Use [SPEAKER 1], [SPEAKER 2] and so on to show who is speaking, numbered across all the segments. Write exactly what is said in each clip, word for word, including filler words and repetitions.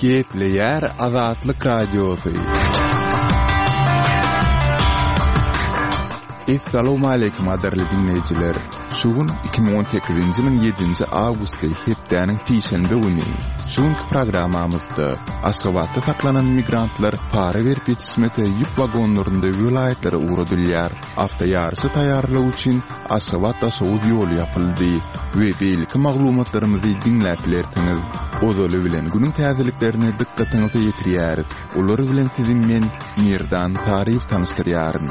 [SPEAKER 1] Gepleyer Azatlyk Radiosu. Assalamu alaykum adarly dinleyijiler. Şugun iki bin on sekizinji ýylyň ýedinji awgustda hepdeniň tişenbe güni. Şugunky programmamyzda Aşgabatda saklanan migrantlar para berip ýetişmese ýük wagonlarynda vilayatlary uğradylýar. Hafta ýarşy taýýarlaw üçin Aşgabatda soğud ýol ýapyldy we beýleki maglumatlarymyzy dinläp bilersiňiz. Ozaly bilen günüň täzeliklerini dikkatiňize ýetirýäris. Olary bilen sizin men Mirdan Tarif tanıştyrýaryn.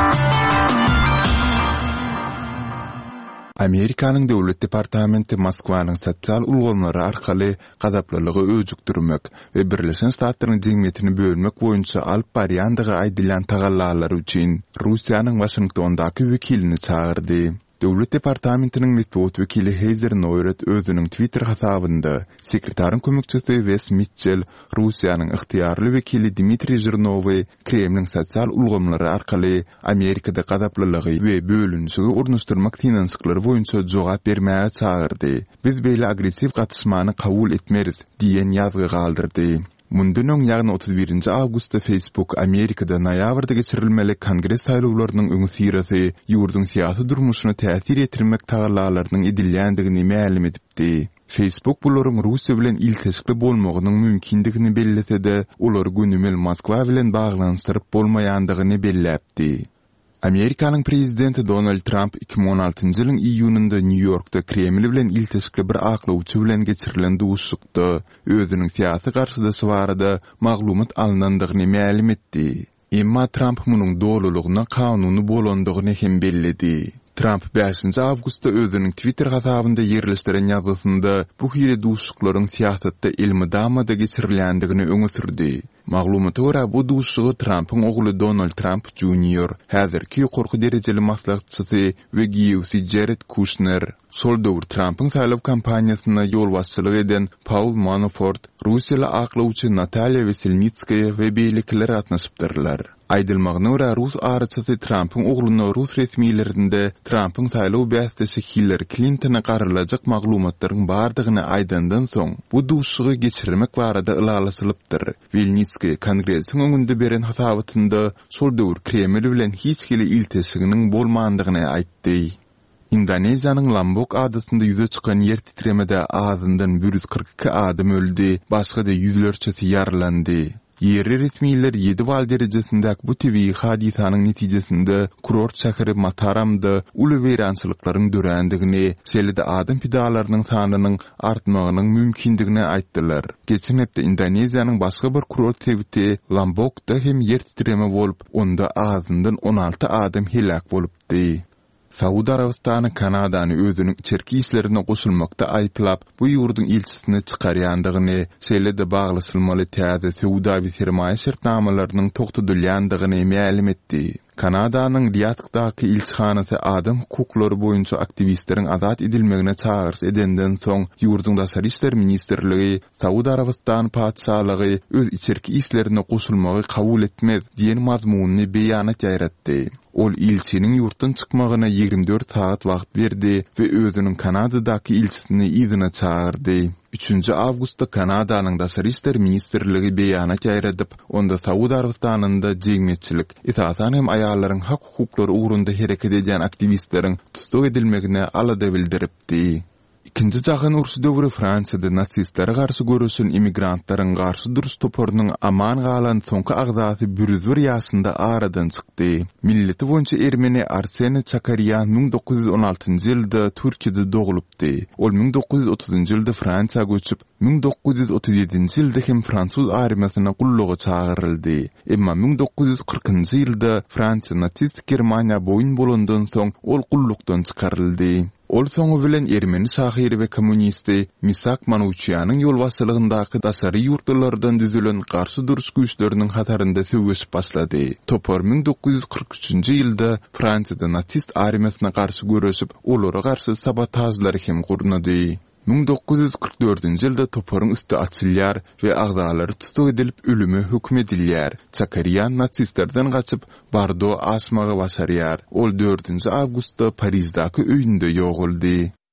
[SPEAKER 1] Amerikanyň Döwlet Departamenti Moskwanyň sosial ulgamlary arkaly gazaplalygy öjükdirmek we Birleşen Ştatlaryň jemgyýetini bölmek boýunça alyp barýandygy aýdylan tagallalary üçin Russiýanyň Washingtondaky wekilini çağırdy. Döwlet Departamentiniň medeniýet wekili Heather Nauert özüniň Twitter hasabynda sekretariň kömekçisi Wes Mitchell, Russiýanyň ygtyýarly wekili Dmitri Zhirnowy Kremliň sosial ulgamlary arkaly Amerikada gazaplalygy we bölünşigi urnuşdyrmak tinançyklary boýunça jogap bermäge çağırdy. Biz beýle agressiw gatnaşmany kabul etmeriz diýen ýazgy galdyrdy. Mundan öň ýagny otuz birinji awgustda Facebook Amerikada noýabrda geçirilmeli Kongres saýlawlarynyň öňü sirasy ýurdun syýasy durmuşyny täsir etdirmek tagallarlarynyň edilýändigini ma'lum edipdi. Facebook bularyň Russiýa bilen ilteşikli bolmagynyň mümkindigini bellese-de, ular günümel Moskwa bilen baglanyşdyryp bolmaýandygyny belläpdi. Amerikanyň prezidenti Donald Trump iki bin on altynjy ýylyň iýunynda New Yorkda Kreml bilen ilteşikli bir aklawçy bilen geçirilen duşlukda özüniň syýasy garşydaşy barada maglumat alynandygyny ma'lum etdi. Emma Trump munyň dolulygyna kanuny bolandygyny hem belledi. Trump beşinji awgustda özüniň Twitter hasabynda ýerleşdiren ýazgysynda bu hili duşluklaryň syýasatda ilmidamada geçirilýändigini öňe sürdi. Maglumata görä bu duşlugy Trump'yň ogly Donald Trump Junior, häzirki ýokarky derejeli maslahatçysy we giýewçi Jared Kushner, sol döwür Trump'yň saýlaw kampaniýasyna ýol başçylyk eden Paul Manafort, Russiýaly aklawçy Natalia Veselnitskaya we beýlekiler gatnaşypdyrlar. Aýdylmagyna görä Rus araçysy Trump'yň ogluny Rus resmiýetlerinde Trump'yň saýlaw bästesi Hillary Clinton'a garylajak maglumatlaryň bardygyny aýdandan soň bu duşlugy geçirmek barada ılalaşylypdyr. Velnitski Kongresiň öňünde beren hasabynda sol döwür Kreml bilen hiç kili ilteşiginiň bolmandygyny aýtdy. Indoneziýanyň Lombok adasynda ýüze çykan ýer titremede azyndan bir yüz kırk iki adam öldü, başga da ýüzlerçesi ýaralandy. Yerli resmiýetler ýedi bal derejesindäki bu tebii hadisanyň netijesinde kurort şäheri Mataramda uly weýrançylyklaryň dörendigini, şeýle-de adam pidalarynyň sanynyň artmagynyň mümkindigini aýtdylar. Geçen hepde Indoneziýanyň başga bir kurort tebiti Lombokda hem yer titreme bolup, onda azyndan on alty adam helak bolupdy. Saudi Arabistany Kanadany özüniň içerki işlerine goşulmakda aýplap, bu ýurdun ilçisini çykarýandygyny, şeýle-de baglaşylmaly täze Saudiýa sermaýe şertnamalarynyň togtadylýandygyny ma'lum etdi. Kanadanyň Riyaddaky ilçihanasy adam hukuklary boýunça aktivistleriň azat edilmegine çağırış edenden soň ýurdun daşary işler ministrligi Saudi Arabistan padşahlygy öz içerki işlerine goşulmagy kabul etmez diýen mazmuny beýanat ýaratdy. Ol ilçiniň ýurtdan çykmagyna ýygrimi dört saat wagt berdi we özüniň Kanadadaky ilçisini izine çağırdy. üçinji awgustda Kanadanyň daşary işler ministrligi beýanat ýaýradyp, onda Saudi Arabistanynda jegmetçilik, esasan hem aýallaryň hak hukuklary ugrunda hereket edýän aktivistleriň tutuk edilmegine alada bildiripdi. İkinci jahyn urusy döwri Fransiýada natsistlere garşy görüşen immigrantlaryň garşy durus toporunyň aman galan soňky agzasy bir yüz bir ýaşynda aradan çykdy. Milleti boýunça Ermeni Arseny Çakaryan bin dokuz yüz on altynjy ýylda Türkiýede dogulupdy. Ol bin dokuz yüz otuzynjy ýylda Fransiýaga göçüp, bin dokuz yüz otuz ýedinji ýylda hem Fransuz armiýasyna gullugy çağıryldy. Emma bin dokuz yüz kırkynjy ýylda Fransiýa natsist Germaniýa boyun bolandan soň ol gullukdan çykaryldy. Ol soňu bilen Ermeni şahyry we kommunisti Misak Manouchianyň ýol başçylygyndaky daşary ýurtlardan düzülen garşy duruş güýçleriniň hatarynda söwüşip başlady. Topar bin dokuz yüz kırk üçinji ýylda Fransiyada natsist armiýasyna garşy görüşip, olara garşy sabotajlary hem gurnady. bin dokuz yüz kırk dördünjy ýylda toparyň üstü açylýar we agzalary tutuk edilip ölüme hükm edilýär. Çakaryan natsistlerden gaçyp Bordeaux asmagy başarýar. Ol dördünjy awgustda Parisdaky öýünde ýoguldy.